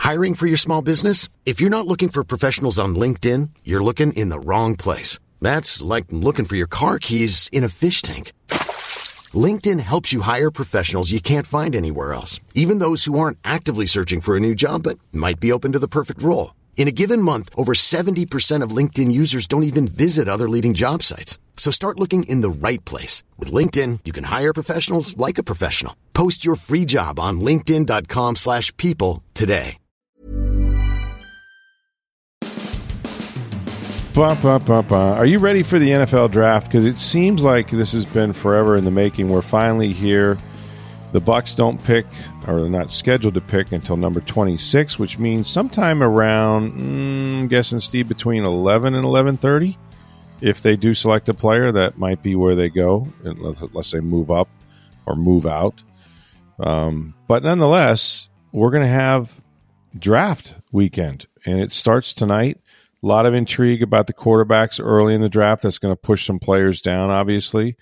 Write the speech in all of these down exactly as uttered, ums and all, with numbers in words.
Hiring for your small business? If you're not looking for professionals on LinkedIn, you're looking in the wrong place. That's like looking for your car keys in a fish tank. LinkedIn helps you hire professionals you can't find anywhere else, even those who aren't actively searching for a new job but might be open to the perfect role. In a given month, over seventy percent of LinkedIn users don't even visit other leading job sites. So start looking in the right place. With LinkedIn, you can hire professionals like a professional. Post your free job on linkedin.com slash people today. Bum, bum, bum, bum. Are you ready for the N F L draft? Because it seems like this has been forever in the making. We're finally here. The Bucs don't pick, or they're not scheduled to pick until number twenty-six, which means sometime around, mm, I'm guessing, Steve, between eleven and eleven thirty. If they do select a player, that might be where they go, unless they move up or move out. Um, but nonetheless, we're going to have draft weekend, and it starts tonight. A lot of intrigue about the quarterbacks early in the draft. That's going to push some players down, obviously.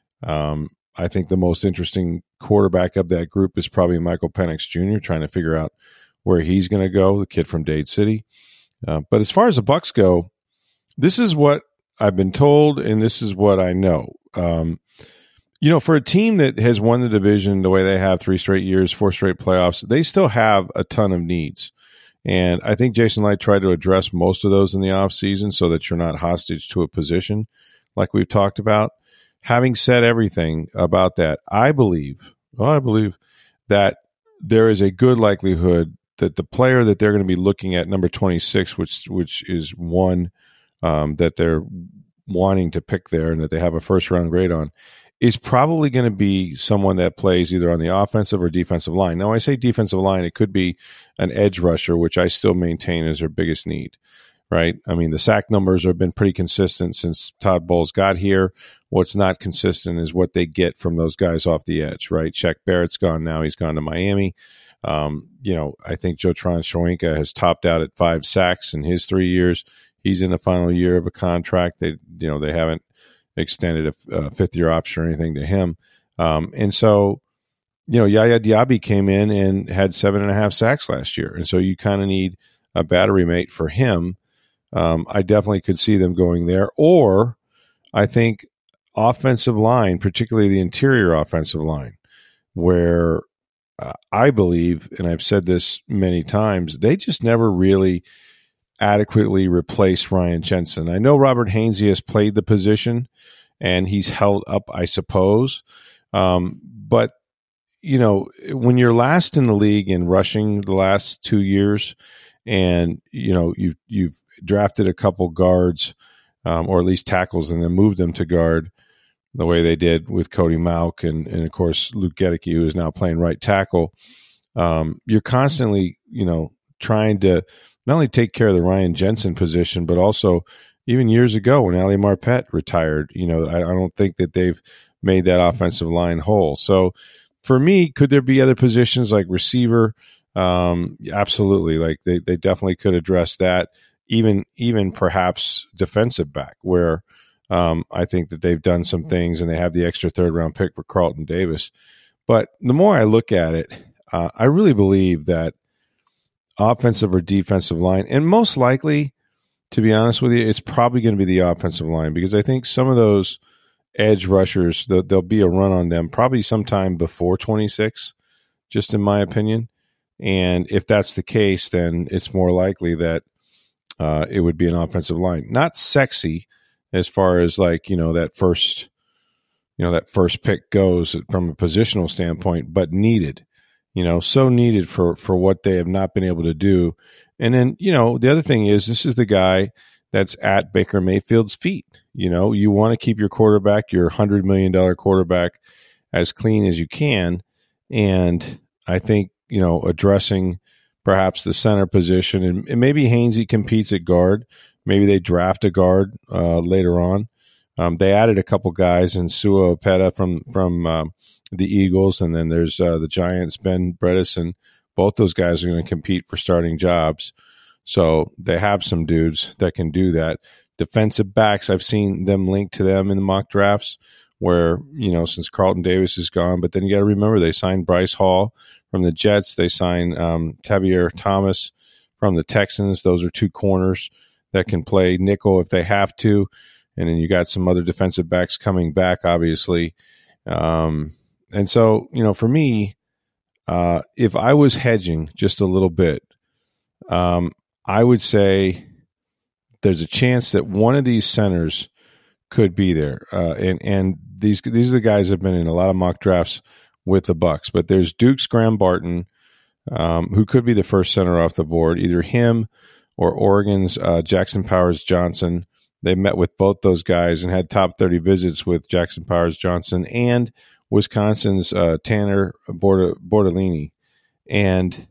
Um, I think the most interesting quarterback of that group is probably Michael Penix Junior, trying to figure out where he's going to go, the kid from Dade City. Uh, but as far as the Bucs go, this is what I've been told, and this is what I know. Um, you know, for a team that has won the division the way they have three straight years, four straight playoffs, they still have a ton of needs. And I think Jason Licht tried to address most of those in the offseason so that you're not hostage to a position like we've talked about. Having said everything about that, I believe, well, I believe that there is a good likelihood that the player that they're going to be looking at, number twenty-six, which which is one um, that they're wanting to pick there and that they have a first-round grade on, is probably going to be someone that plays either on the offensive or defensive line. Now, I say defensive line, it could be an edge rusher, which I still maintain is their biggest need, right? I mean, the sack numbers have been pretty consistent since Todd Bowles got here. What's not consistent is what they get from those guys off the edge, right? Shaq Barrett's gone now. He's gone to Miami. Um, you know, I think Jotron Shoyinka has topped out at five sacks in his three years. He's in the final year of a contract. They, you know, they haven't extended a, a fifth-year option or anything to him. Um, and so, you know, Yaya Diaby came in and had seven and a half sacks last year. And so you kind of need a battery mate for him. Um, I definitely could see them going there. Or I think offensive line, particularly the interior offensive line, where uh, I believe, and I've said this many times, they just never really adequately replaced Ryan Jensen. I know Robert Hainsey has played the position and he's held up, I suppose. Um, but, you know, when you're last in the league in rushing the last two years and, you know, you've, you've drafted a couple guards um, or at least tackles and then moved them to guard the way they did with Cody Mauch and, and of course, Luke Gedeke, who is now playing right tackle. Um, you're constantly, you know, trying to not only take care of the Ryan Jensen position, but also even years ago when Ali Marpet retired, you know, I, I don't think that they've made that offensive line whole. So for me, could there be other positions like receiver? Um, absolutely. Like they, they definitely could address that. Even, even perhaps defensive back where um, I think that they've done some things and they have the extra third round pick for Carlton Davis. But the more I look at it, uh, I really believe that offensive or defensive line, and most likely, to be honest with you, it's probably going to be the offensive line because I think some of those edge rushers, the, there'll be a run on them probably sometime before twenty-six, just in my opinion. And if that's the case, then it's more likely that uh, it would be an offensive line. Not sexy as far as like, you know, that first, you know, that first pick goes from a positional standpoint, but needed. You know, so needed for, for what they have not been able to do. And then, you know, the other thing is this is the guy that's at Baker Mayfield's feet. You know, you want to keep your quarterback, your one hundred million dollars quarterback, as clean as you can. And I think, you know, addressing perhaps the center position, and, and maybe Hainsey competes at guard. Maybe they draft a guard uh, later on. Um, they added a couple guys in Sua Opeta from, from um, the Eagles, and then there's uh, the Giants, Ben Bredesen. Both those guys are going to compete for starting jobs. So they have some dudes that can do that. Defensive backs, I've seen them linked to them in the mock drafts. where, you know, since Carlton Davis is gone, but then you got to remember they signed Bryce Hall from the Jets. They signed um, Tavier Thomas from the Texans. Those are two corners that can play nickel if they have to. And then you got some other defensive backs coming back, obviously. Um, and so, you know, for me, uh, if I was hedging just a little bit, um, I would say there's a chance that one of these centers could be there. Uh, and, and these, these are the guys that have been in a lot of mock drafts with the Bucks, but there's Duke Scram-Barton, um, who could be the first center off the board, either him or Oregon's uh, Jackson Powers Johnson. They met with both those guys and had top thirty visits with Jackson Powers Johnson and Wisconsin's uh, Tanner Borda, Bordellini. And,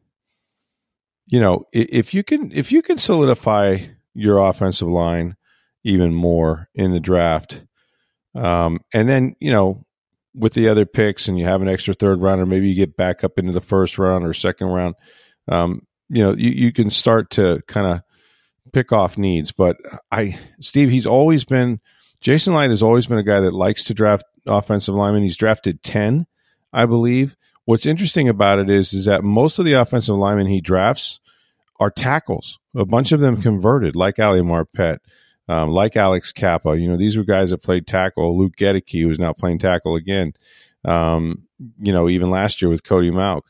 you know, if you can, if you can solidify your offensive line even more in the draft, um, and then, you know, with the other picks and you have an extra third round, or maybe you get back up into the first round or second round, um, you know, you, you can start to kind of pick off needs. But I, Steve, he's always been, Jason Light has always been a guy that likes to draft offensive linemen. He's drafted ten, I believe. What's interesting about it is, is that most of the offensive linemen he drafts are tackles. A bunch of them converted, like Ali Marpet, um, like Alex Kappa. You know, these were guys that played tackle. Luke Gedeke, who's now playing tackle again, um, you know, even last year with Cody Mauch.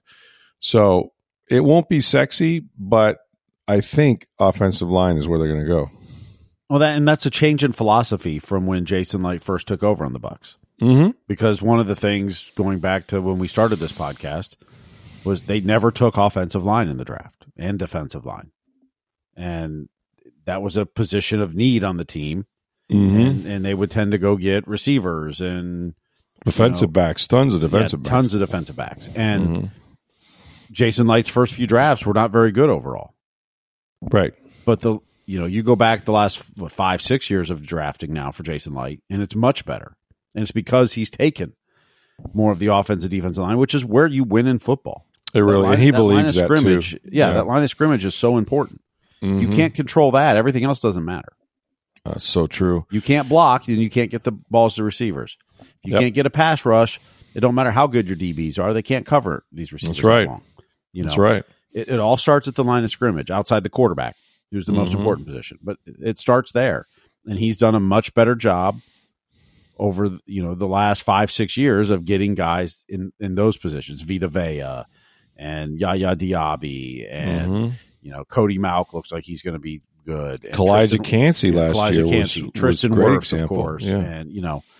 So it won't be sexy, but I think offensive line is where they're going to go. Well, that and that's a change in philosophy from when Jason Light first took over on the Bucs. Mm-hmm. Because one of the things going back to when we started this podcast was they never took offensive line in the draft and defensive line, and that was a position of need on the team. Mm-hmm. And, and they would tend to go get receivers and defensive you know, backs, tons of defensive yeah, backs, tons of defensive backs, and mm-hmm. Jason Light's first few drafts were not very good overall. Right. But the you know, you go back the last what, five, six years of drafting now for Jason Light, and it's much better. And it's because he's taken more of the offensive defensive line, which is where you win in football. It really, line, and he that believes line of that scrimmage, too. Yeah, yeah, that line of scrimmage is so important. Mm-hmm. You can't control that. Everything else doesn't matter. Uh, so true. You can't block, then you can't get the balls to receivers. If you Yep. can't get a pass rush, it don't matter how good your D Bs are. They can't cover these receivers. That's right. Long. You know, That's right. It, it all starts at the line of scrimmage, outside the quarterback, who's the mm-hmm. most important position. But it starts there, and he's done a much better job over you know the last five six years of getting guys in, in those positions. Vita Vea and Yaya Diaby and mm-hmm. you know Cody Mauch looks like he's going to be good. And Kalijah Cansey last Kalijah year Cansey, was, Tristan was a great Wirfs, example. of course, yeah. and you know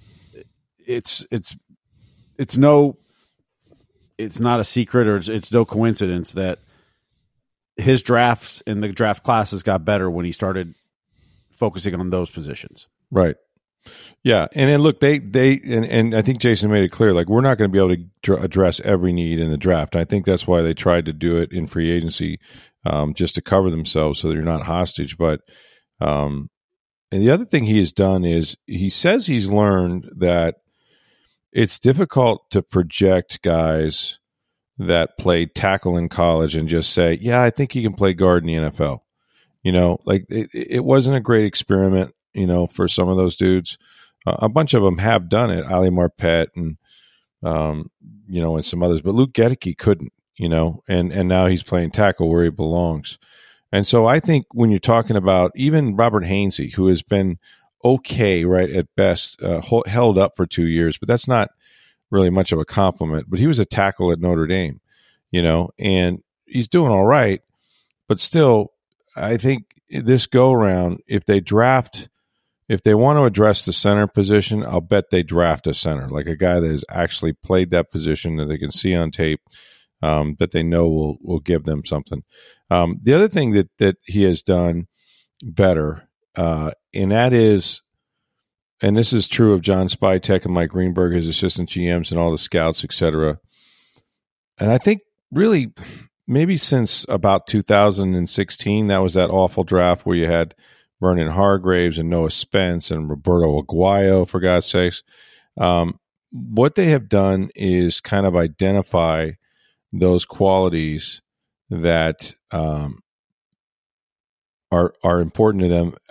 it's it's it's no it's not a secret or it's, it's no coincidence that his drafts and the draft classes got better when he started focusing on those positions. Right. Yeah, and then look, they they and, and I think Jason made it clear, like we're not going to be able to dr- address every need in the draft. I think that's why they tried to do it in free agency, um, just to cover themselves so they're not hostage. But um, and the other thing he has done is he says he's learned that it's difficult to project guys that played tackle in college and just say, yeah, I think he can play guard in the N F L. You know, like it, it wasn't a great experiment. You know, for some of those dudes, uh, a bunch of them have done it. Ali Marpet and, um, you know, and some others, but Luke Gedeke couldn't, you know, and, and now he's playing tackle where he belongs. And so I think when you're talking about even Robert Hainsey, who has been okay, right, at best, uh, ho- held up for two years, but that's not really much of a compliment, but he was a tackle at Notre Dame, you know, and he's doing all right, but still, I think this go around, if they draft, if they want to address the center position, I'll bet they draft a center, like a guy that has actually played that position that they can see on tape, um, that they know will will give them something. Um, the other thing that that he has done better, uh, and that is, and this is true of John Spytek and Mike Greenberg, his assistant G Ms and all the scouts, et cetera. And I think really maybe since about two thousand sixteen, that was that awful draft where you had Vernon Hargraves and Noah Spence and Roberto Aguayo, for God's sakes. Um, what they have done is kind of identify those qualities that um, are are important to them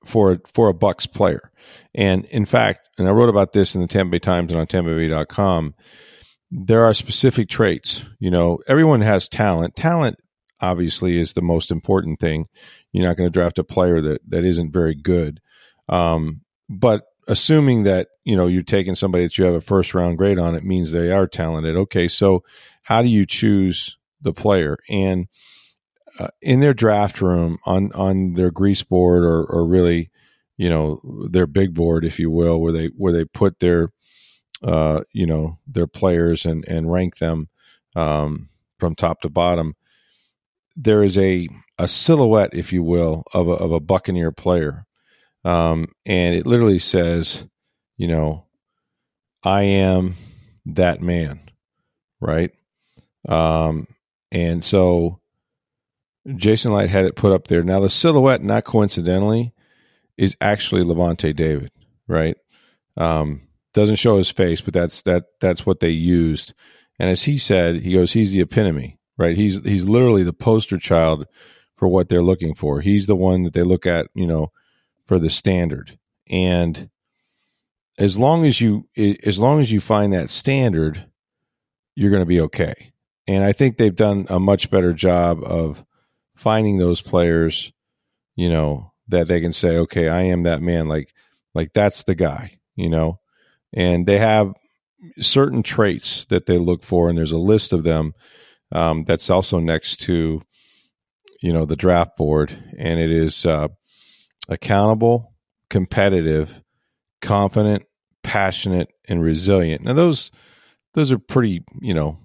for for a Bucs player. And in fact, and I wrote about this in the Tampa Bay Times and on tampa bay dot com, there are specific traits. You know, everyone has talent. Talent obviously is the most important thing. You're not going to draft a player that, that isn't very good. Um, but assuming that, you know, you're taking somebody that you have a first round grade on, it means they are talented. Okay, so how do you choose the player? And uh, in their draft room, on, on their grease board, or, or really, you know, their big board, if you will, where they where they put their uh, you know, their players and, and rank them um, from top to bottom, there is a, a silhouette, if you will, of a, of a Buccaneer player. Um, and it literally says, you know, I am that man, right? Um, and so Jason Light had it put up there. Now, the silhouette, not coincidentally, is actually Levante David, right? Um, doesn't show his face, but that's that that's what they used. And as he said, he goes, he's the epitome, right? He's he's literally the poster child for what they're looking for. He's the one that they look at, you know, for the standard. And as long as you as long as you find that standard, you're going to be okay. And I think they've done a much better job of finding those players, you know, that they can say, okay, I am that man. Like, like that's the guy, you know. And they have certain traits that they look for, and there's a list of them um, that's also next to, you know, the draft board. And it is uh, accountable, competitive, confident, passionate, and resilient. Now, those those are pretty, you know,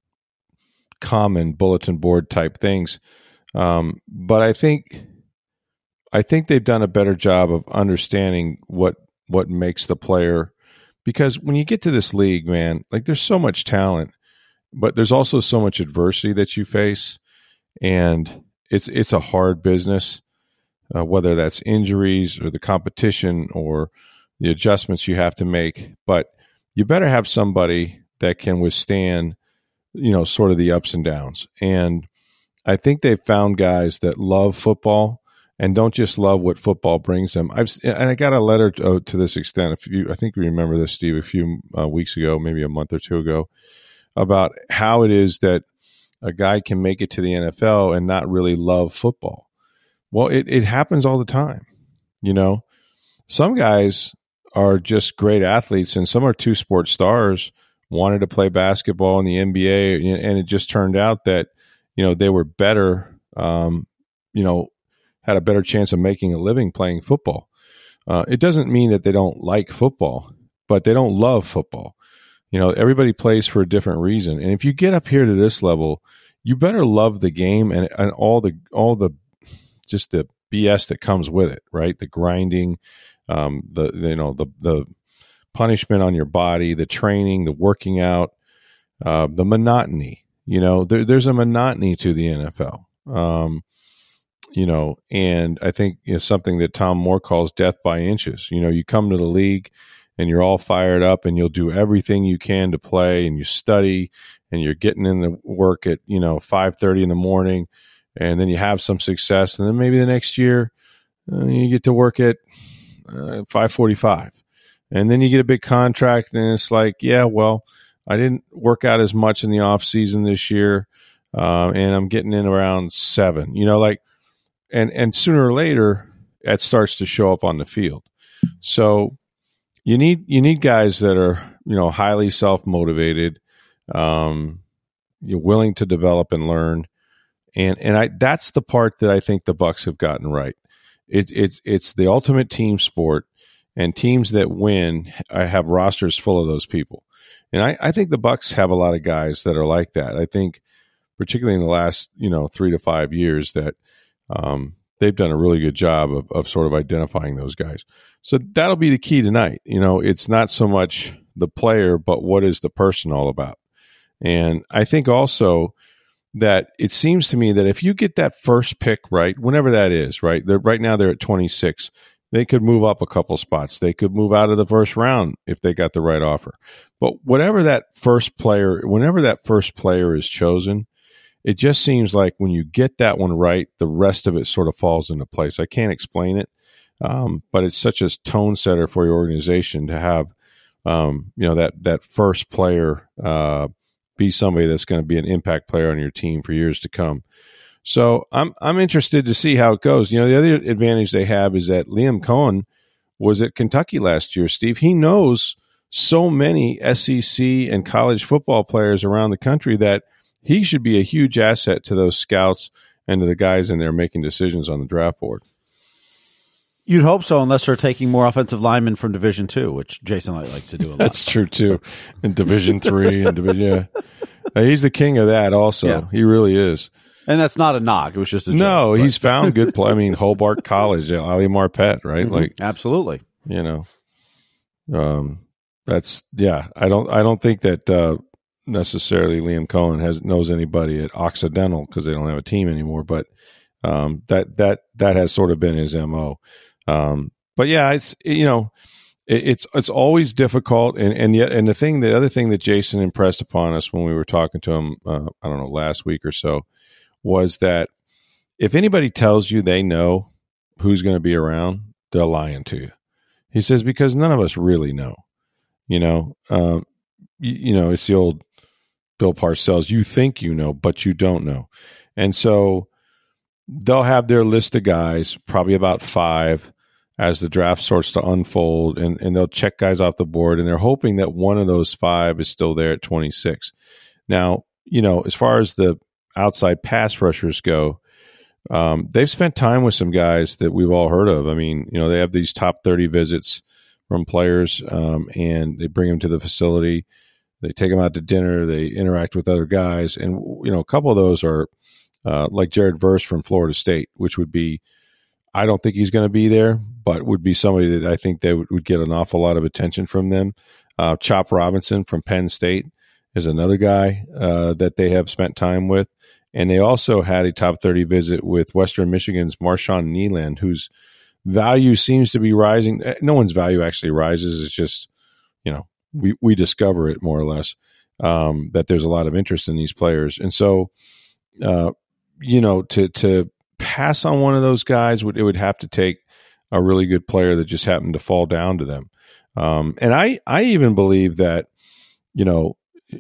common bulletin board type things. Um, but I think I think they've done a better job of understanding what what makes the player. Because when you get to this league, man, like there's so much talent, but there's also so much adversity that you face, and it's it's a hard business, uh, whether that's injuries or the competition or the adjustments you have to make. But you better have somebody that can withstand, you know, sort of the ups and downs. And I think they've found guys that love football and don't just love what football brings them. I've and I got a letter to, to this extent. If you, I think you remember this, Steve, a few uh, weeks ago, maybe a month or two ago, about how it is that a guy can make it to the N F L and not really love football. Well, it, it happens all the time. You know, some guys are just great athletes, and some are two sport stars, wanted to play basketball in the N B A, and it just turned out that, you know, they were better, um, you know, had a better chance of making a living playing football. Uh, it doesn't mean that they don't like football, but they don't love football. You know, everybody plays for a different reason. And if you get up here to this level, you better love the game and, and all the, all the, just the B S that comes with it, right? The grinding, um, the, you know, the, the punishment on your body, the training, the working out, uh, the monotony. You know, there, there's a monotony to the N F L. Um, You know, and I think it's something that Tom Moore calls death by inches. You know, you come to the league and you're all fired up and you'll do everything you can to play, and you study and you're getting in the work at, you know, five thirty in the morning, and then you have some success. And then maybe the next year uh, you get to work at uh, five forty-five, and then you get a big contract, and it's like, yeah, well, I didn't work out as much in the off season this year. Uh, and I'm getting in around seven, you know, like, And and sooner or later, it starts to show up on the field. So you need you need guys that are, you know, highly self motivated, um, you're willing to develop and learn, and and I that's the part that I think the Bucs have gotten right. It's it's it's the ultimate team sport, and teams that win have rosters full of those people. And I, I think the Bucs have a lot of guys that are like that. I think, particularly in the last, you know, three to five years, that Um, they've done a really good job of, of sort of identifying those guys. So that'll be the key tonight. You know, it's not so much the player, but what is the person all about? And I think also that it seems to me that if you get that first pick right, whenever that is, right, they're, right now they're at twenty-six. They could move up a couple spots. They could move out of the first round if they got the right offer. But whatever that first player, whenever that first player is chosen, it just seems like when you get that one right, the rest of it sort of falls into place. I can't explain it. Um, but it's such a tone setter for your organization to have, um, you know, that, that first player uh, be somebody that's going to be an impact player on your team for years to come. So I'm I'm interested to see how it goes. You know, the other advantage they have is that Liam Cohen was at Kentucky last year, Steve. He knows so many S E C and college football players around the country that he should be a huge asset to those scouts and to the guys in there making decisions on the draft board. You'd hope so, unless they're taking more offensive linemen from Division Two, which Jason Licht likes to do a lot. That's true, too. In Division Three and Division, yeah. He's the king of that also. Yeah. He really is. And that's not a knock. It was just a joke. No, but he's found good play. I mean, Hobart College, Ali Marpet, right? Mm-hmm. Like, absolutely. You know, um, that's yeah. I don't. I don't think that uh, necessarily Liam Cohen has knows anybody at Occidental because they don't have a team anymore. But um, that that that has sort of been his M O. Um, but yeah, it's you know, it, it's it's always difficult, and and yet, and the thing, the other thing that Jason impressed upon us when we were talking to him, uh, I don't know, last week or so, was that if anybody tells you they know who's going to be around, they're lying to you. He says, because none of us really know, you know, um, you, you know, it's the old Bill Parcells, you think you know, but you don't know. And so they'll have their list of guys, probably about five, as the draft starts to unfold, and, and they'll check guys off the board, and they're hoping that one of those five is still there at twenty-six. Now, you know, as far as the outside pass rushers go, um, they've spent time with some guys that we've all heard of. I mean, you know, they have these top thirty visits from players, um, and they bring them to the facility. They take them out to dinner. They interact with other guys. And, you know, a couple of those are uh, like Jared Verse from Florida State, which would be, I don't think he's going to be there, but would be somebody that I think they would, would get an awful lot of attention from them. Uh, Chop Robinson from Penn State is another guy uh, that they have spent time with. And they also had a top thirty visit with Western Michigan's Marshawn Neeland, whose value seems to be rising. No one's value actually rises. It's just, you know, we, we discover it more or less, um, that there's a lot of interest in these players. And so, uh, you know, to, to pass on one of those guys, would it would have to take a really good player that just happened to fall down to them. Um, and I, I even believe that, you know,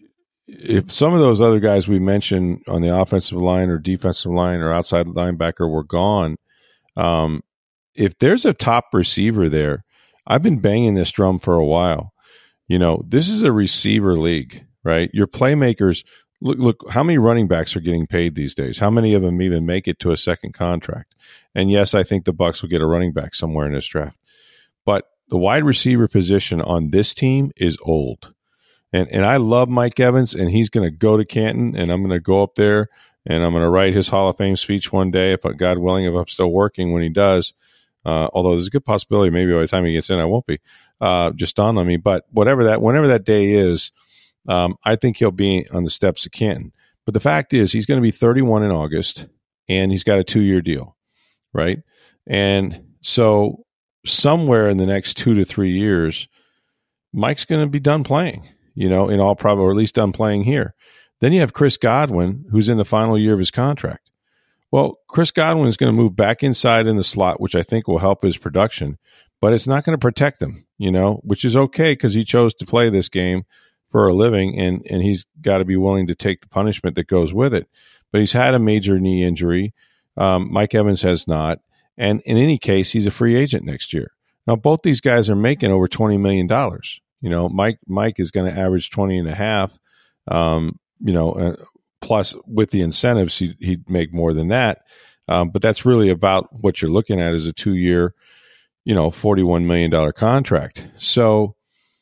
if some of those other guys we mentioned on the offensive line or defensive line or outside linebacker were gone, um, if there's a top receiver there, I've been banging this drum for a while. You know, this is a receiver league, right? Your playmakers, look, look, how many running backs are getting paid these days? How many of them even make it to a second contract? And yes, I think the Bucs will get a running back somewhere in this draft. But the wide receiver position on this team is old. And and I love Mike Evans, and he's going to go to Canton, and I'm going to go up there, and I'm going to write his Hall of Fame speech one day, if God willing, if I'm still working when he does. Uh, although there's a good possibility maybe by the time he gets in, I won't be. Uh, just dawned on me. But whatever that, whenever that day is, um, I think he'll be on the steps of Canton. But the fact is, he's going to be thirty-one in August, and he's got a two-year deal, right? And so somewhere in the next two to three years, Mike's going to be done playing. You know, in all probability, or at least done playing here. Then you have Chris Godwin, who's in the final year of his contract. Well, Chris Godwin is going to move back inside in the slot, which I think will help his production, but it's not going to protect him, you know, which is okay because he chose to play this game for a living, and, and he's got to be willing to take the punishment that goes with it. But he's had a major knee injury. Um, Mike Evans has not. And in any case, he's a free agent next year. Now, both these guys are making over twenty million dollars. You know, Mike Mike is going to average twenty and a half, um, you know, uh, plus with the incentives, he, he'd make more than that. Um, but that's really about what you're looking at is a two-year, you know, forty-one million dollars contract. So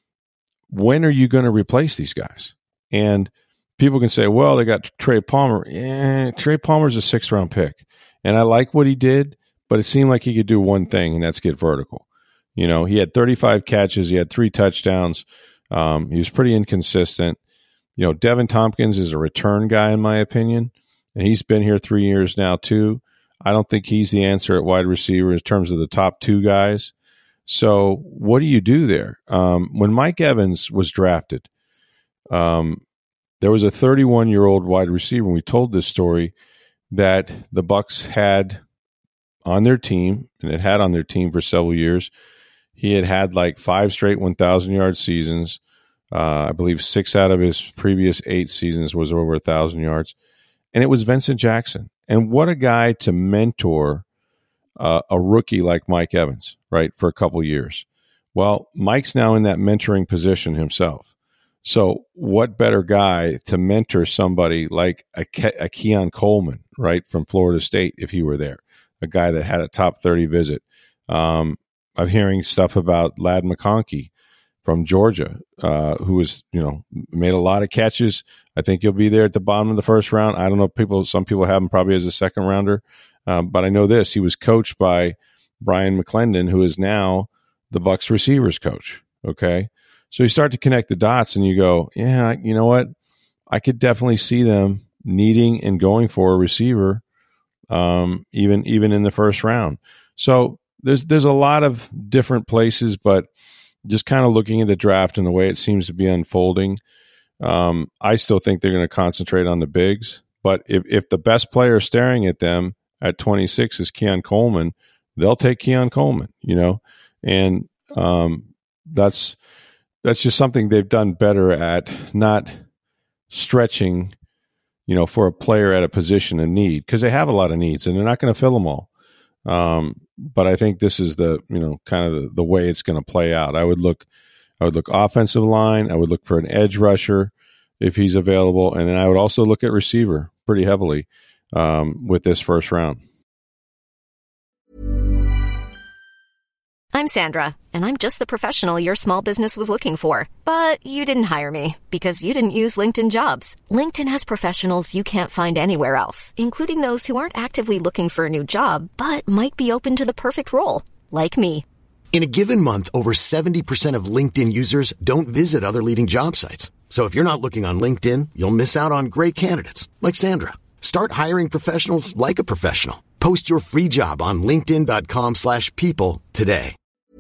when are you going to replace these guys? And people can say, well, they got Trey Palmer. Eh, Trey Palmer's a sixth-round pick. And I like what he did, but it seemed like he could do one thing, and that's get vertical. You know, he had thirty-five catches. He had three touchdowns. Um, he was pretty inconsistent. You know, Devin Tompkins is a return guy, in my opinion, and he's been here three years now, too. I don't think he's the answer at wide receiver in terms of the top two guys. So what do you do there? Um, when Mike Evans was drafted, um, there was a thirty-one-year-old wide receiver, and we told this story, that the Bucs had on their team, and it had on their team for several years. He had had like five straight one thousand yard seasons. Uh, I believe six out of his previous eight seasons was over one thousand yards. And it was Vincent Jackson. And what a guy to mentor uh, a rookie like Mike Evans, right, for a couple years. Well, Mike's now in that mentoring position himself. So what better guy to mentor somebody like a, Ke- a Keon Coleman, right, from Florida State if he were there, a guy that had a top thirty visit. Um, I'm hearing stuff about Ladd McConkey from Georgia, uh, who was, you know, made a lot of catches. I think he'll be there at the bottom of the first round. I don't know, people. Some people have him probably as a second rounder, um, but I know this: he was coached by Brian McClendon, who is now the Bucs receivers coach. Okay, so you start to connect the dots, and you go, yeah, you know what? I could definitely see them needing and going for a receiver, um, even even in the first round. So there's there's a lot of different places, but just kind of looking at the draft and the way it seems to be unfolding, um, I still think they're going to concentrate on the bigs. But if, if the best player staring at them at twenty-six is Keon Coleman, they'll take Keon Coleman, you know, and um, that's that's just something they've done better at, not stretching, you know, for a player at a position of need, because they have a lot of needs and they're not going to fill them all. Um, but I think this is the, you know, kind of the, the way it's going to play out. I would look, I would look offensive line. I would look for an edge rusher if he's available. And then I would also look at receiver pretty heavily, um, with this first round. I'm Sandra, and I'm just the professional your small business was looking for. But you didn't hire me because you didn't use LinkedIn Jobs. LinkedIn has professionals you can't find anywhere else, including those who aren't actively looking for a new job, but might be open to the perfect role, like me. In a given month, over seventy percent of LinkedIn users don't visit other leading job sites. So if you're not looking on LinkedIn, you'll miss out on great candidates like Sandra. Start hiring professionals like a professional. Post your free job on linkedin.com slash people today.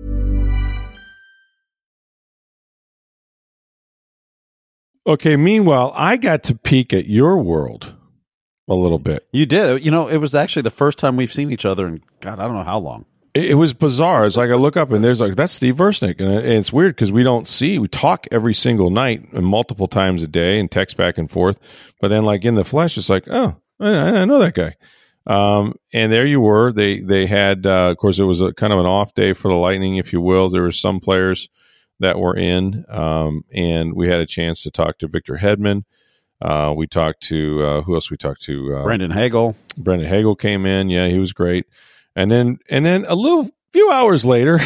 Okay, meanwhile, I got to peek at your world a little bit. You did. You know, it was actually the first time we've seen each other in, God, I don't know how long. It, it was bizarre. It's like I look up and there's like, that's Steve Versnick. And, it, and it's weird because we don't see, we talk every single night and multiple times a day and text back and forth. But then like in the flesh, it's like, oh, I, I know that guy. Um, and there you were. They they had, uh, of course, it was a kind of an off day for the Lightning, if you will. There were some players that were in, um, and we had a chance to talk to Victor Hedman. Uh, we talked to, uh, who else we talked to? Uh, Brendan Hagel. Brendan Hagel came in. Yeah, he was great. And then, and then a little few hours later,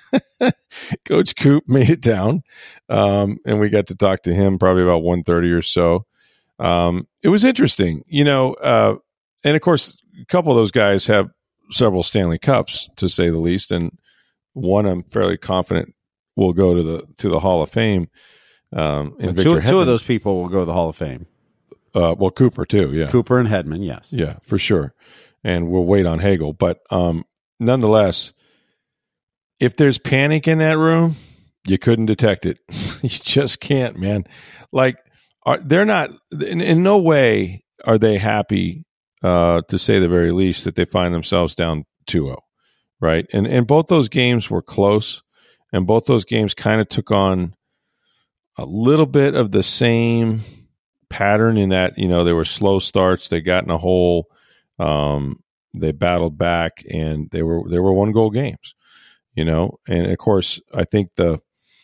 Coach Coop made it down, um, and we got to talk to him probably about one thirty or so. Um, it was interesting, you know, uh, and of course, a couple of those guys have several Stanley Cups, to say the least, and one I'm fairly confident will go to the to the Hall of Fame. Um, and two, two of those people will go to the Hall of Fame. Uh, well, Cooper too, yeah. Cooper and Hedman, yes, yeah, for sure. And we'll wait on Hagel, but um, nonetheless, if there's panic in that room, you couldn't detect it. You just can't, man. Like, are, they're not in, in no way are they happy. Uh, to say the very least, that they find themselves down two oh, right? And and both those games were close, and both those games kind of took on a little bit of the same pattern in that, you know, they were slow starts, they got in a hole, um, they battled back, and they were they were one goal games, you know. And of course, I think the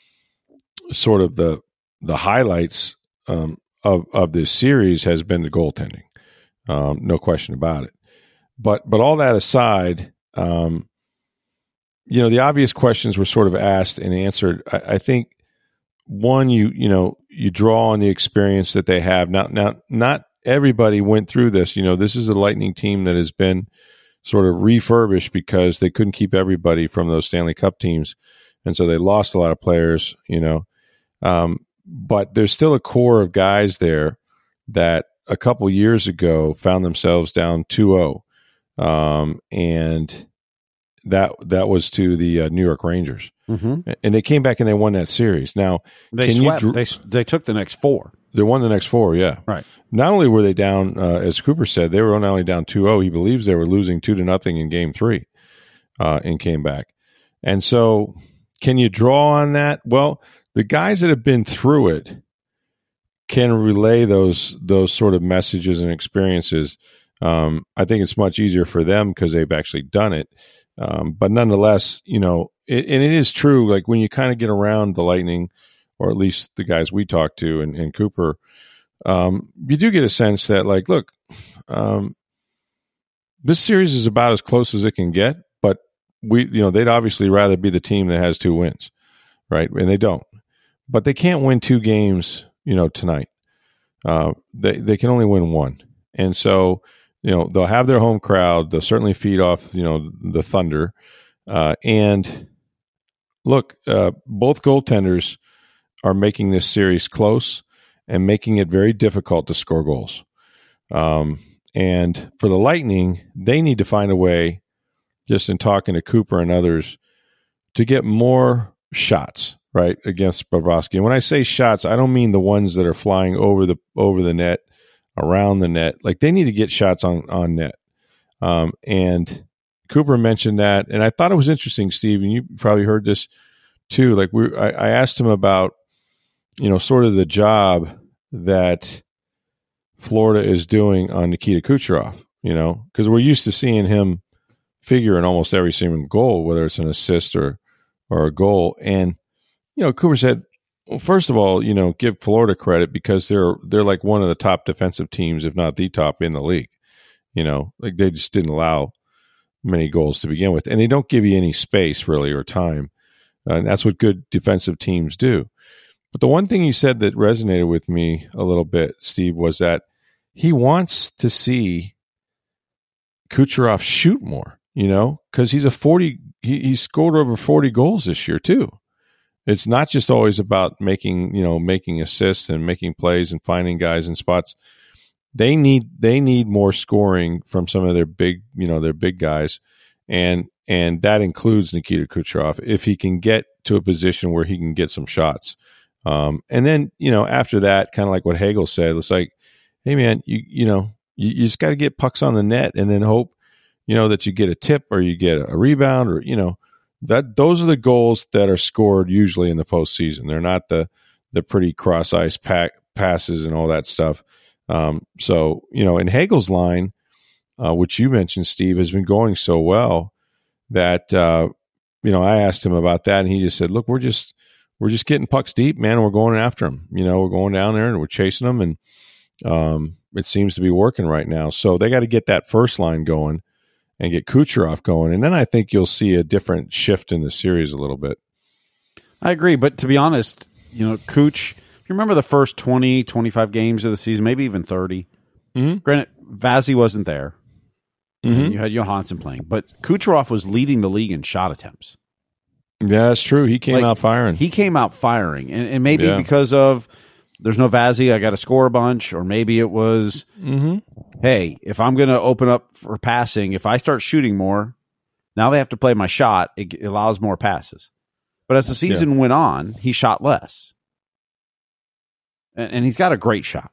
sort of the the highlights um, of of this series has been the goaltending. Um, no question about it. But but all that aside, um, you know, the obvious questions were sort of asked and answered. I, I think one, you you know, you draw on the experience that they have. Now, now, not everybody went through this. You know, this is a Lightning team that has been sort of refurbished because they couldn't keep everybody from those Stanley Cup teams, and so they lost a lot of players. You know, um, but there's still a core of guys there that a couple years ago found themselves down two oh, um, and that that was to the uh, New York Rangers, mm-hmm. and they came back and they won that series. Now they can swept. You, they they took the next four. They won the next four, yeah. Right. Not only were they down, uh, as Cooper said, they were not only down two oh. He believes they were losing two to nothing in Game Three. uh, and came back. And so can you draw on that? Well, the guys that have been through it can relay those those sort of messages and experiences. Um, I think it's much easier for them because they've actually done it. Um, but nonetheless, you know, it, and it is true, like when you kind of get around the Lightning, or at least the guys we talk to and, and Cooper, um, you do get a sense that, like, look, um, this series is about as close as it can get, but we, you know, they'd obviously rather be the team that has two wins, right? And they don't. But they can't win two games, you know, tonight. Uh, they they can only win one. And so, you know, they'll have their home crowd. They'll certainly feed off, you know, the Thunder. Uh, and look, uh, both goaltenders are making this series close and making it very difficult to score goals. Um, and for the Lightning, they need to find a way, just in talking to Cooper and others, to get more shots, right, against Bobrovsky. And when I say shots, I don't mean the ones that are flying over the over the net, around the net. Like, they need to get shots on, on net. Um, and Cooper mentioned that, and I thought it was interesting, Steve, and you probably heard this too. Like, we, I, I asked him about, you know, sort of the job that Florida is doing on Nikita Kucherov, you know, because we're used to seeing him figure in almost every single goal, whether it's an assist or, or a goal. And, you know, Cooper said, well, first of all, you know, give Florida credit because they're they're like one of the top defensive teams, if not the top in the league. You know, like they just didn't allow many goals to begin with, and they don't give you any space really or time. Uh, and that's what good defensive teams do. But the one thing he said that resonated with me a little bit, Steve, was that he wants to see Kucherov shoot more. You know, because he's a forty, he, he scored over forty goals this year too. It's not just always about making, you know, making assists and making plays and finding guys in spots. They need they need more scoring from some of their big, you know, their big guys, and and that includes Nikita Kucherov if he can get to a position where he can get some shots. Um, and then, you know, after that, kind of like what Hagel said, it's like, hey man, you you know, you, you just got to get pucks on the net and then hope, you know, that you get a tip or you get a rebound, or, you know, that those are the goals that are scored usually in the postseason. They're not the the pretty cross ice pack passes and all that stuff. Um, so, you know, in Hagel's line, uh, which you mentioned, Steve, has been going so well that, uh, you know, I asked him about that, and he just said, look, we're just we're just getting pucks deep, man, and we're going after them. You know, we're going down there and we're chasing them, and um, it seems to be working right now. So they got to get that first line going and get Kucherov going. And then I think you'll see a different shift in the series a little bit. I agree. But to be honest, you know, Kuch, if you remember the first twenty, twenty-five games of the season, maybe even thirty, mm-hmm. granted, Vazzy wasn't there. Mm-hmm. And you had Johansson playing. But Kucherov was leading the league in shot attempts. Yeah, that's true. He came like, out firing. He came out firing. And, and maybe yeah. because of there's no Vazzy, I got to score a bunch, or maybe it was, mm-hmm. hey, if I'm going to open up for passing, if I start shooting more, now they have to play my shot. It allows more passes. But as the season yeah. went on, he shot less. And, and he's got a great shot.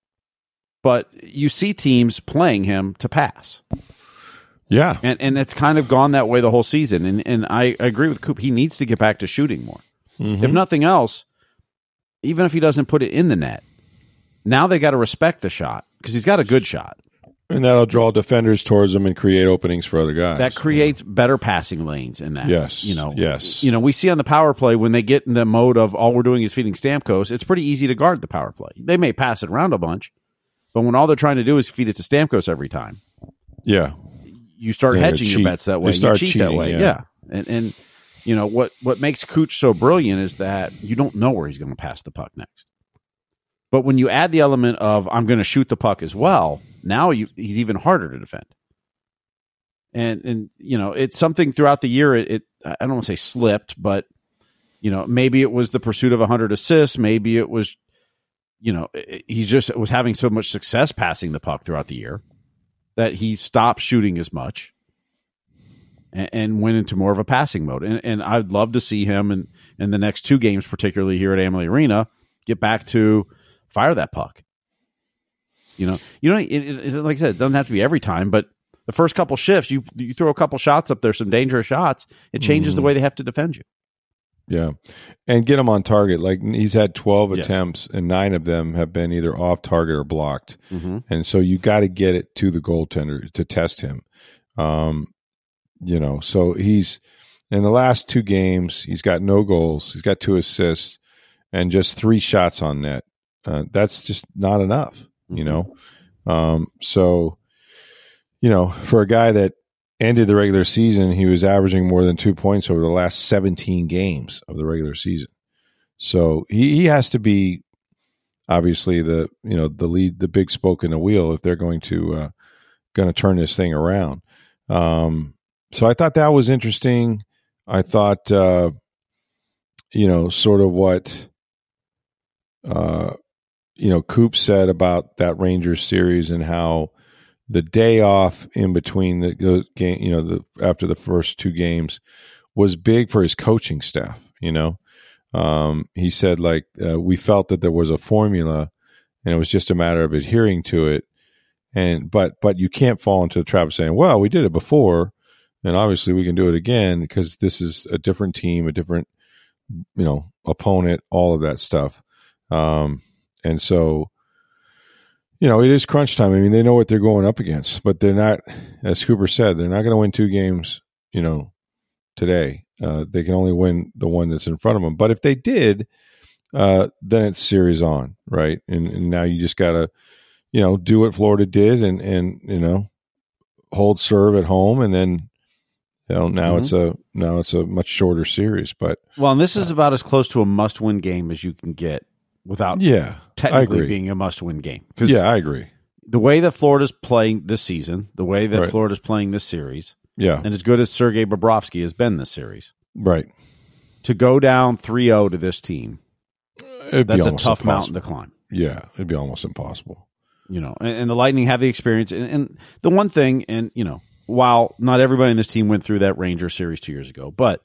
But you see teams playing him to pass. Yeah. And and it's kind of gone that way the whole season. And and I, I agree with Coop. He needs to get back to shooting more. Mm-hmm. If nothing else, even if he doesn't put it in the net, now they got to respect the shot because he's got a good shot. And that'll draw defenders towards him and create openings for other guys. That creates yeah. better passing lanes in that. Yes. You know, yes. You know, we see on the power play when they get in the mode of all we're doing is feeding Stamkos, it's pretty easy to guard the power play. They may pass it around a bunch, but when all they're trying to do is feed it to Stamkos every time. Yeah. You start yeah, hedging your bets that way. You start you cheat cheating, that way. Yeah. yeah. And and you know what what makes Cooch so brilliant is that you don't know where he's going to pass the puck next. But when you add the element of I'm going to shoot the puck as well, now you, he's even harder to defend. And and you know it's something throughout the year. It, it I don't want to say slipped, but you know maybe it was the pursuit of one hundred assists. Maybe it was you know it, he just was having so much success passing the puck throughout the year that he stopped shooting as much and, and went into more of a passing mode. And, and I'd love to see him in, in the next two games, particularly here at Amalie Arena, get back to fire that puck. You know, you know, it, it, like I said, it doesn't have to be every time, but The first couple shifts, you you throw a couple shots up there, some dangerous shots, it changes mm. the way they have to defend you. Yeah, and get him on target. Like he's had twelve yes. attempts, and nine of them have been either off target or blocked. Mm-hmm. And so you got to get it to the goaltender to test him. Um, you know, so he's in the last two games, he's got no goals, he's got two assists, and just three shots on net. Uh, that's just not enough, mm-hmm. you know. Um, so, you know, for a guy that ended the regular season, he was averaging more than two points over the last seventeen games of the regular season. So he, he has to be obviously the, you know, the lead, the big spoke in the wheel if they're going to, uh, going to turn this thing around. Um, so I thought that was interesting. I thought, uh, you know, sort of what, uh, you know, Coop said about that Rangers series and how the day off in between the game, you know, the after the first two games was big for his coaching staff. You know, um, he said like uh, we felt that there was a formula, and it was just a matter of adhering to it. And but but you can't fall into the trap of saying, well, we did it before, and obviously we can do it again because this is a different team, a different, you know, opponent, all of that stuff. Um, and so. You know, it is crunch time. I mean, they know what they're going up against, but they're not, as Cooper said, they're not going to win two games, you know, today. Uh, they can only win the one that's in front of them. But if they did, uh, then it's series on, right? And, and now you just got to, you know, do what Florida did and, and, you know, hold serve at home. And then, you know, now mm-hmm. it's a, now it's a much shorter series. But, well, and this is uh, about as close to a must win game as you can get. Without yeah, technically being a must-win game. Yeah, I agree. The way that Florida's playing this season, the way that right. Florida's playing this series, yeah, and as good as Sergei Bobrovsky has been this series, right, to go down three oh to this team, it'd that's a tough impossible. mountain to climb. Yeah, it'd be almost impossible. You know, and, and the Lightning have the experience. And, and the one thing, and, you know, while not everybody in this team went through that Ranger series two years ago, but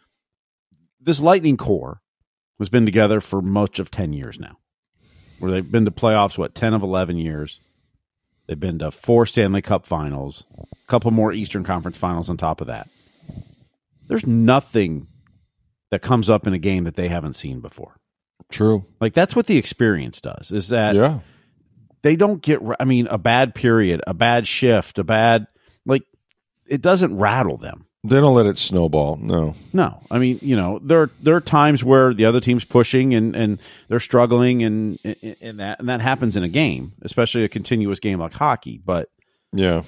this Lightning core has been together for much of ten years now, where they've been to playoffs, what, ten of eleven years. They've been to four Stanley Cup finals, a couple more Eastern Conference finals on top of that. There's nothing that comes up in a game that they haven't seen before. True. Like, that's what the experience does, is that yeah. they don't get, I mean, a bad period, a bad shift, a bad, like, it doesn't rattle them. They don't let it snowball. No, no. I mean, you know, there there are times where the other team's pushing and, and they're struggling, and, and that and that happens in a game, especially a continuous game like hockey. But yeah,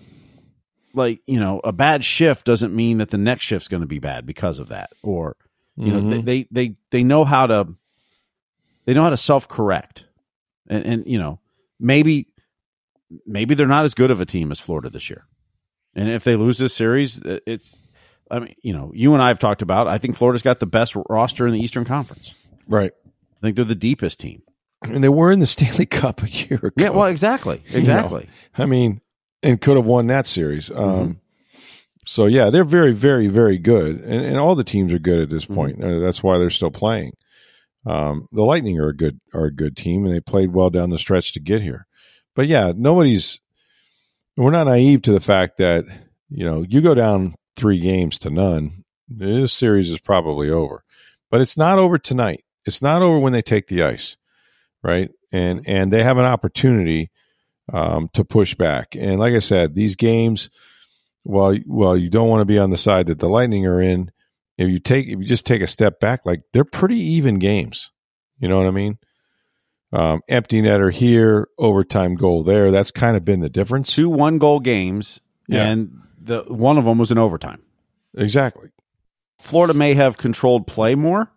like, you know, a bad shift doesn't mean that the next shift's going to be bad because of that. Or you mm-hmm. know, they, they they they know how to they know how to self correct, and and you know, maybe maybe they're not as good of a team as Florida this year. And if they lose this series, it's, I mean, you know, you and I have talked about, I think Florida's got the best roster in the Eastern Conference. Right. I think they're the deepest team. And they were in the Stanley Cup a year ago. Yeah, well, exactly. Exactly. You know, I mean, and could have won that series. Um, mm-hmm. So, yeah, they're very, very, very good. And, and all the teams are good at this point. Mm-hmm. That's why they're still playing. Um, the Lightning are a good are a good team, and they played well down the stretch to get here. But, yeah, nobody's we're not naive to the fact that, you know, you go down three games to none, this series is probably over. But it's not over tonight. It's not over when they take the ice, right? And and they have an opportunity um, to push back. And like I said, these games, well, well, you don't want to be on the side that the Lightning are in. If you take, if you just take a step back, like they're pretty even games. You know what I mean? Um, empty netter here, overtime goal there. That's kind of been the difference. Two one goal games, yeah. and the one of them was in overtime. Exactly. Florida may have controlled play more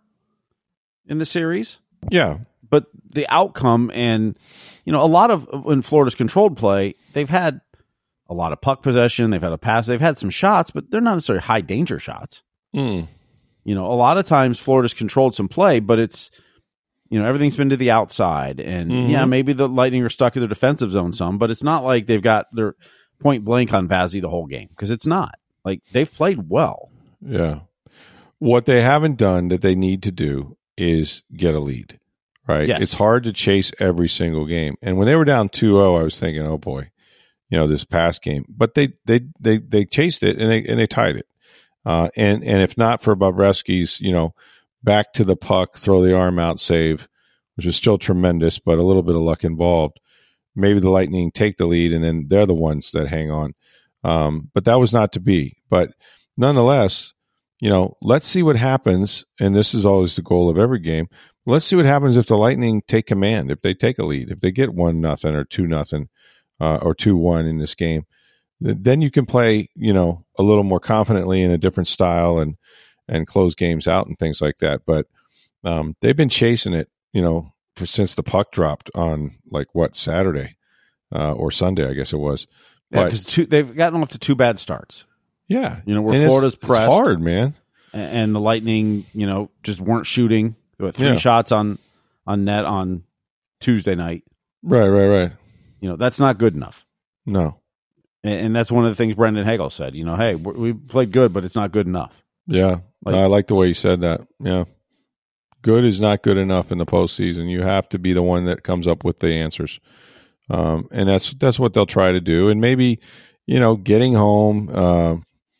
in the series. Yeah, but the outcome, and you know, a lot of when Florida's controlled play, they've had a lot of puck possession. They've had a pass. They've had some shots, but they're not necessarily high danger shots. Mm. You know, a lot of times Florida's controlled some play, but it's, you know, everything's been to the outside, and mm-hmm. yeah, maybe the Lightning are stuck in their defensive zone some, but it's not like they've got their point blank on Vazzy the whole game, because it's not. Like, they've played well. Yeah. What they haven't done that they need to do is get a lead, right? Yes. It's hard to chase every single game. And when they were down two oh, I was thinking, oh boy, you know, this past game. But they they they they chased it and they and they tied it. Uh, and and if not for Bobrovsky's, you know, back to the puck, throw the arm out save, which is still tremendous, but a little bit of luck involved, maybe the Lightning take the lead and then they're the ones that hang on. Um, but that was not to be. But nonetheless, you know, let's see what happens. And this is always the goal of every game. Let's see what happens if the Lightning take command, if they take a lead, if they get one nothing or two nothing uh, or two one in this game. Then you can play, you know, a little more confidently in a different style and and close games out and things like that. But um, they've been chasing it, you know, for, since the puck dropped on like what Saturday uh, or Sunday, I guess it was. Yeah, because they've gotten off to two bad starts. Yeah, you know, where and Florida's it's, pressed, it's hard, man, and, and the Lightning, you know, just weren't shooting. What, three yeah. shots on on net on Tuesday night. Right, right, right. You know, that's not good enough. No. And, and that's one of the things Brendan Hagel said. You know, hey, we played good, but it's not good enough. Yeah, like, I like the way you said that. Yeah. Good is not good enough in the postseason. You have to be the one that comes up with the answers. Um, and that's that's what they'll try to do. And maybe, you know, getting home, uh,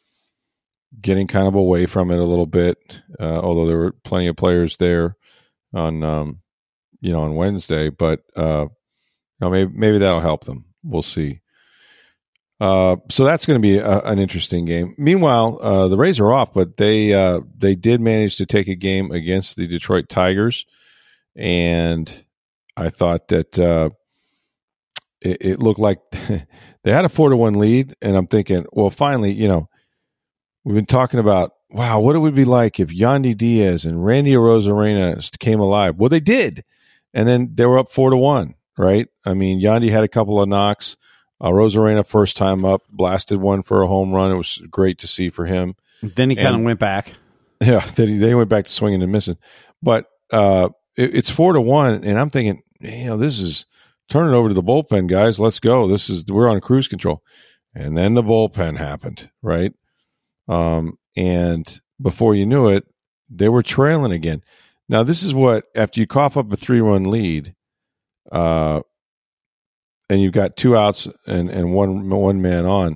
getting kind of away from it a little bit, uh, although there were plenty of players there on, um, you know, on Wednesday. But, uh, you know, maybe, maybe that'll help them. We'll see. Uh, so that's going to be a, an interesting game. Meanwhile, uh, the Rays are off, but they uh, they did manage to take a game against the Detroit Tigers, and I thought that uh, it, it looked like they had a four to one lead. And I'm thinking, well, finally, you know, we've been talking about, wow, what it would be like if Yandy Diaz and Randy Arozarena came alive. Well, they did, and then they were up four to one. Right? I mean, Yandy had a couple of knocks. Uh, Arozarena first time up, blasted one for a home run. It was great to see for him. Then he kind of went back. Yeah, then he, then he went back to swinging and missing. But uh, it, it's four to one, and I'm thinking, you know, this is turn it over to the bullpen, guys. Let's go. This is we're on cruise control, and then the bullpen happened, right? Um, and before you knew it, they were trailing again. Now, this is what after you cough up a three-run lead. Uh, and you've got two outs and, and one one man on.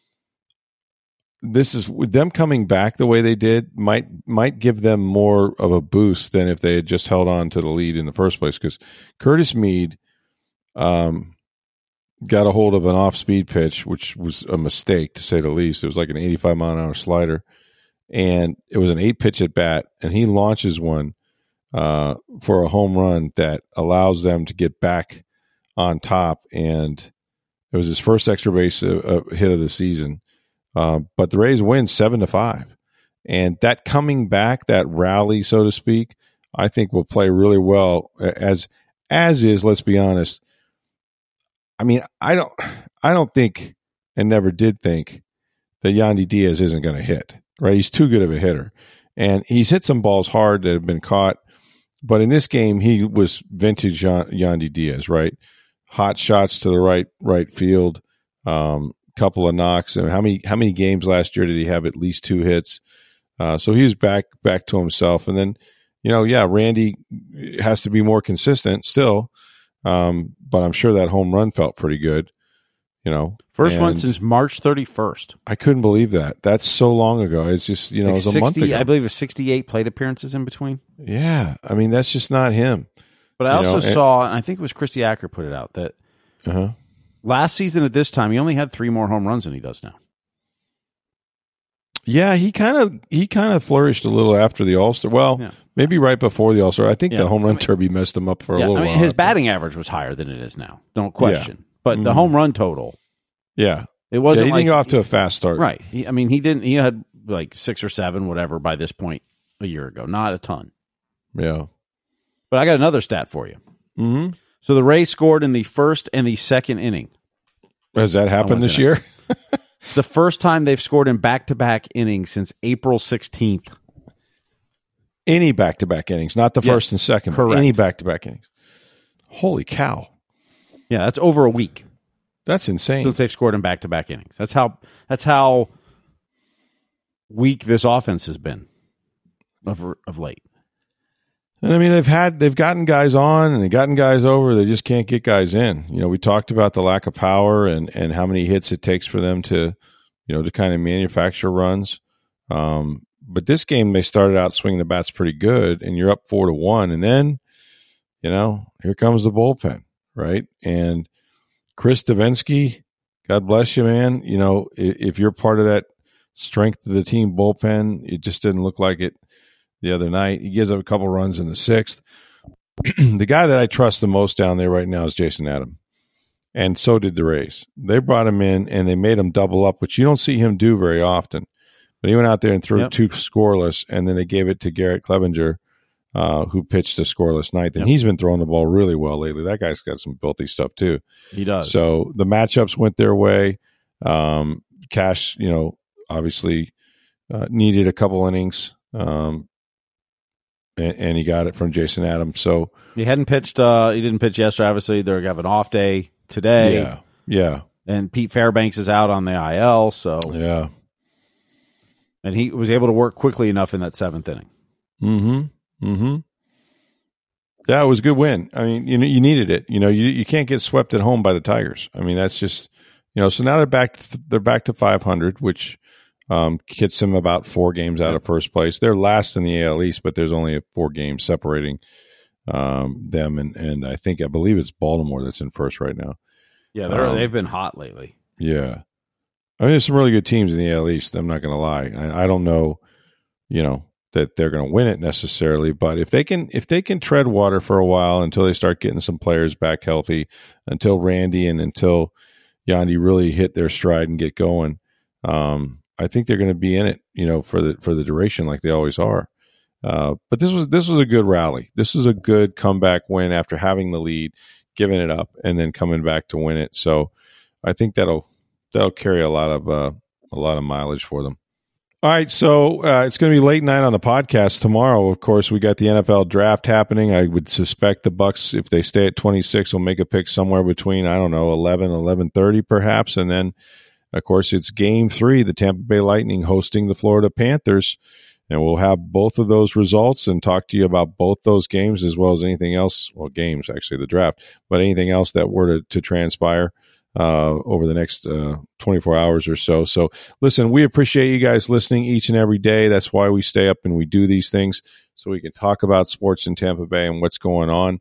This is with them coming back the way they did might might give them more of a boost than if they had just held on to the lead in the first place. Because Curtis Mead um, got a hold of an off-speed pitch, which was a mistake to say the least. It was like an eighty-five mile an hour slider, and it was an eight-pitch at bat, and he launches one uh, for a home run that allows them to get back on top, and it was his first extra base uh, uh, hit of the season. Uh, but the Rays win seven to five, and that coming back, that rally, so to speak, I think will play really well. As as is, let's be honest. I mean, I don't, I don't think, and never did think that Yandy Diaz isn't going to hit. Right, he's too good of a hitter, and he's hit some balls hard that have been caught. But in this game, he was vintage Yandy Diaz, right? Hot shots to the right right field, um, couple of knocks. And how many how many games last year did he have at least two hits? Uh, so he was back back to himself. And then, you know, yeah, Randy has to be more consistent still, um, but I'm sure that home run felt pretty good. You know, first one since March thirty-first. I couldn't believe that. That's so long ago. It's just, you know, like it was a sixty, month ago. I believe it was sixty-eight plate appearances in between. Yeah, I mean that's just not him. But I you also know, saw, and I think it was Christy Acker put it out, that uh-huh. last season at this time, he only had three more home runs than he does now. Yeah, he kind of he kind of flourished a little after the All-Star. Well, yeah. maybe right before the All-Star. I think yeah. the home run I mean, derby messed him up for yeah, a little I mean, while. His batting average was higher than it is now. Don't question. Yeah. But mm-hmm. the home run total. Yeah. It wasn't yeah, he like, didn't go off to a fast start. Right. He, I mean, he didn't. He had like six or seven, whatever, by this point a year ago. Not a ton. Yeah. But I got another stat for you. Mm-hmm. So the Rays scored in the first and the second inning. Has that happened this year? The first time they've scored in back-to-back innings since April sixteenth. Any back-to-back innings, not the yeah, first and second, correct. But any back-to-back innings. Holy cow. Yeah, that's over a week. That's insane. Since they've scored in back-to-back innings. That's how that's how weak this offense has been of of late. And I mean, they've had, they've gotten guys on and they've gotten guys over. They just can't get guys in. You know, we talked about the lack of power and, and how many hits it takes for them to, you know, to kind of manufacture runs. Um, but this game, they started out swinging the bats pretty good and you're up four to one. And then, you know, here comes the bullpen, right? And Chris Devenski, God bless you, man. You know, if, if you're part of that strength of the team bullpen, it just didn't look like it the other night. He gives up a couple runs in the sixth. The guy that I trust the most down there right now is Jason Adam. And so did the Rays. They brought him in and they made him double up, which you don't see him do very often. But he went out there and threw yep. two scoreless, and then they gave it to Garrett Clevenger, uh, who pitched a scoreless ninth. And yep. he's been throwing the ball really well lately. That guy's got some filthy stuff too. He does. So the matchups went their way. Um, Cash, you know, obviously uh, needed a couple innings, um, and, and he got it from Jason Adams. So he hadn't pitched. Uh, he didn't pitch yesterday. Obviously, they're gonna have an off day today. Yeah, yeah. And Pete Fairbanks is out on the I L. So yeah. And he was able to work quickly enough in that seventh inning. Mm-hmm. Mm-hmm. Yeah, it was a good win. I mean, you know, you needed it. You know, you you can't get swept at home by the Tigers. I mean, that's just, you know. So now they're back. To, they're back to five hundred, which um, gets them about four games out of first place. They're last in the A L East, but there's only four games separating um, them, and and I think I believe it's Baltimore that's in first right now. Yeah, they're, um, they've been hot lately. Yeah. I mean, there's some really good teams in the A L East. I'm not going to lie. I, I don't know, you know, that they're going to win it necessarily, but if they can, if they can tread water for a while until they start getting some players back healthy, until Randy and until Yandy really hit their stride and get going, um, I think they're going to be in it, you know, for the for the duration like they always are. Uh, but this was this was a good rally. This was a good comeback win after having the lead, giving it up, and then coming back to win it. So I think that'll. That'll carry a lot of uh, a lot of mileage for them. All right, so uh, it's going to be late night on the podcast tomorrow. Of course, we got the N F L draft happening. I would suspect the Bucs, if they stay at twenty-six, will make a pick somewhere between I don't know eleven, eleven thirty perhaps, and then of course it's Game Three, the Tampa Bay Lightning hosting the Florida Panthers, and we'll have both of those results and talk to you about both those games as well as anything else. Well, games actually, the draft, but anything else that were to, to transpire uh, over the next uh, twenty-four hours or so. So listen, we appreciate you guys listening each and every day. That's why we stay up and we do these things so we can talk about sports in Tampa Bay and what's going on.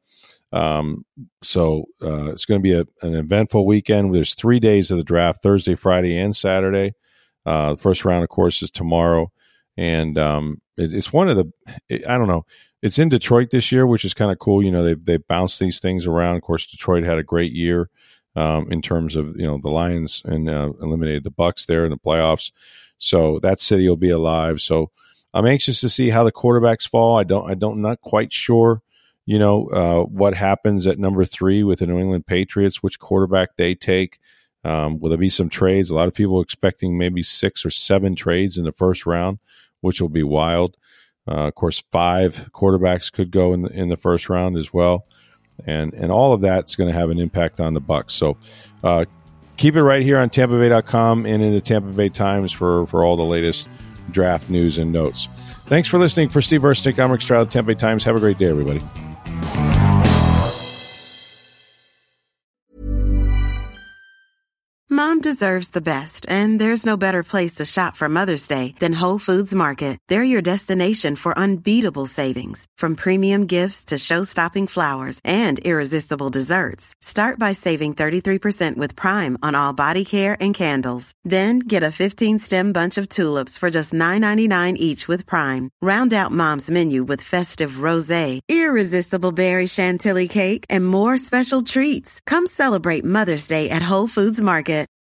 Um, so uh, it's going to be a, an eventful weekend. There's three days of the draft, Thursday, Friday, and Saturday. Uh, the first round, of course, is tomorrow. And um, it, it's one of the, it, I don't know, it's in Detroit this year, which is kind of cool. You know, they've, they've bounced these things around. Of course, Detroit had a great year. Um, in terms of, you know, the Lions and uh, eliminated the Bucs there in the playoffs. So that city will be alive. So I'm anxious to see how the quarterbacks fall. I don't, I don't, not quite sure, you know, uh, what happens at number three with the New England Patriots, which quarterback they take. Um, will there be some trades? A lot of people expecting maybe six or seven trades in the first round, which will be wild. Uh, of course, five quarterbacks could go in the, in the first round as well. And and all of that's going to have an impact on the Bucs. So uh, keep it right here on Tampa Bay dot com and in the Tampa Bay Times for, for all the latest draft news and notes. Thanks for listening. For Steve Versnick, I'm Rick Stroud, Tampa Bay Times. Have a great day, everybody. Mom deserves the best, and there's no better place to shop for Mother's Day than Whole Foods Market. They're your destination for unbeatable savings, from premium gifts to show-stopping flowers and irresistible desserts. Start by saving thirty-three percent with Prime on all body care and candles. Then get a fifteen-stem bunch of tulips for just nine ninety-nine each with Prime. Round out Mom's menu with festive rosé, irresistible berry chantilly cake, and more special treats. Come celebrate Mother's Day at Whole Foods Market.